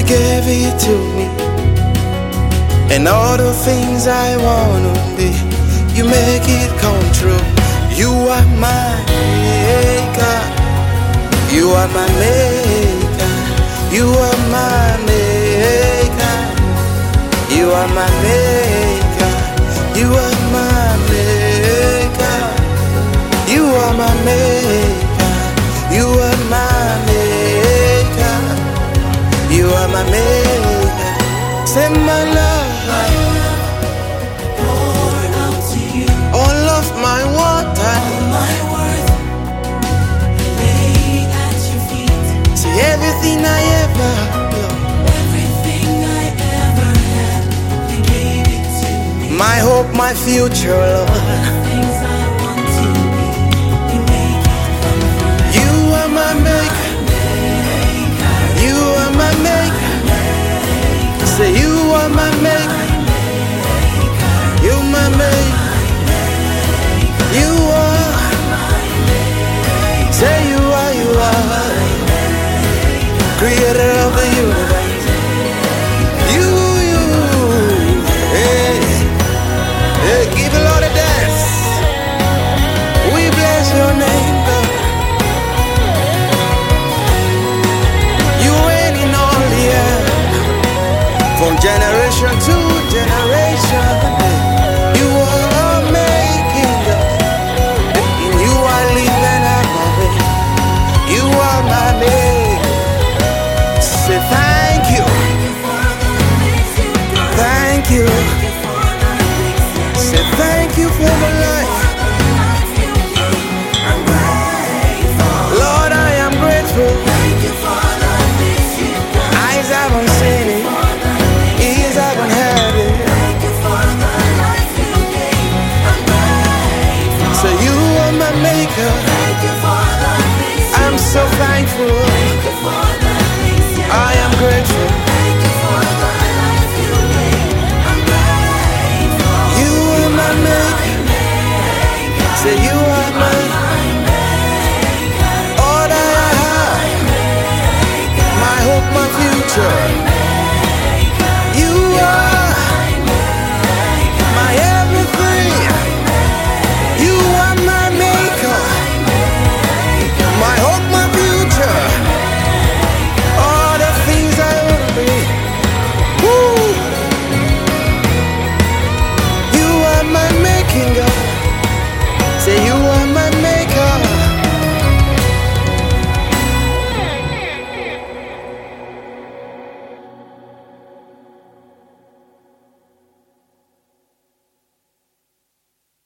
gave it to me, and all the things I wanna be, you make it come true. You are my maker, you are my maker, you are my maker, you are my maker, you are my maker, you are my maker, you are my maker, you are my maker. Say my love, poured out to you. all of my water, All my worth, lay at your feet. see everything I ever loved, Everything I ever had, you gave it to me. my hope, my future, Lord. Things I want to be, you make it come through. You are my maker, you are my maker. Say you are my maker, you my maker, you are. Say you are, creator of the universe. You, hey, hey, give the Lord a dance. We bless your name, God. You reign in all the earth, from generation to